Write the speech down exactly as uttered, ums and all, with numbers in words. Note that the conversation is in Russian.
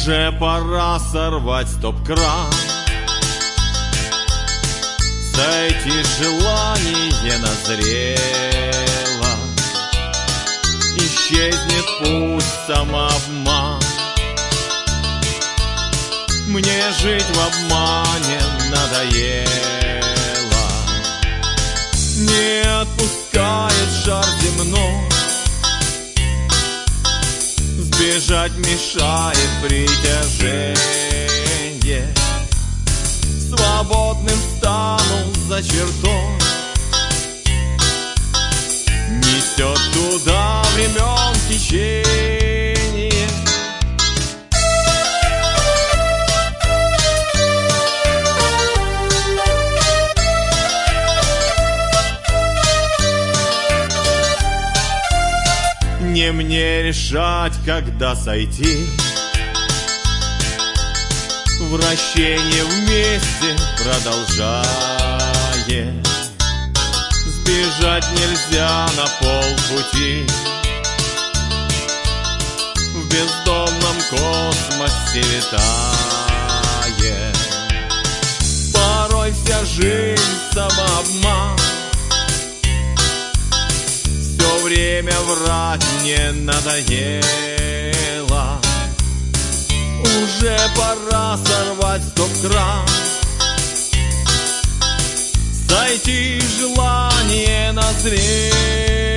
Уже пора сорвать стоп-кран. Сойти желание назрело. Исчезнет пусть самообман. Мне жить в обмане надоело. Не отпускает шар земной. Сбежать мешает притяжение. Свободным стану за чертой. Несет туда времен течение. Не мне решать, когда сойти. Вращение вместе продолжает. Сбежать нельзя на полпути. В бездонном космосе летает. Порой вся жизнь самообман. Все время врать мне надоело. Уже пора сорвать стоп-кран. Сойти желание назрело.